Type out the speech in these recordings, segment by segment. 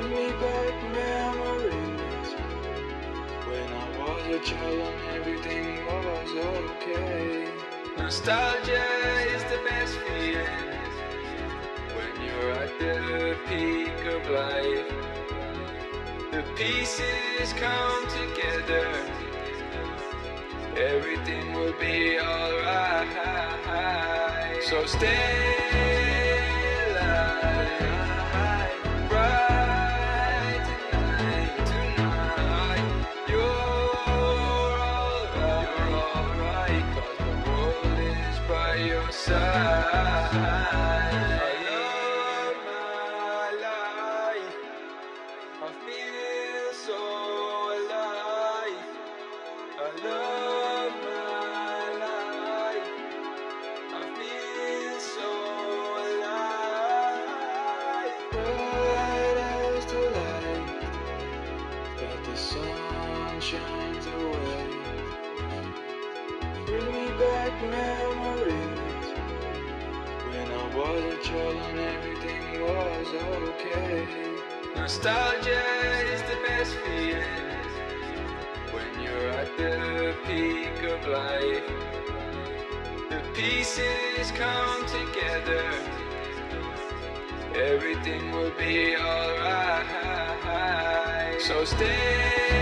Bring me back memories when I was a child and everything was okay. Nostalgia is the best feeling when you're at the peak of life. The pieces come together, everything will be alright. So stay alive, bright tonight. You're alright, 'cause the world is by your side. I love my life, I feel so alive. I love my life, I feel so alive. Bright as the light that the sun shines away. Bring me back memories when I was a child and everything was okay. Nostalgia is the best feeling when you're at the peak of life. The pieces come together, everything will be alright. So stay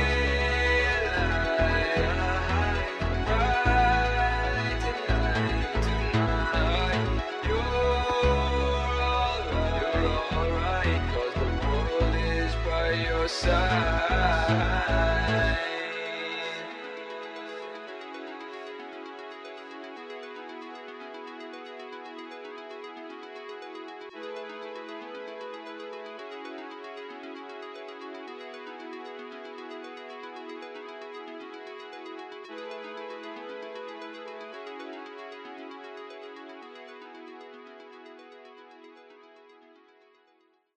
alive, bright tonight. You're alright, 'cause the world is by your side.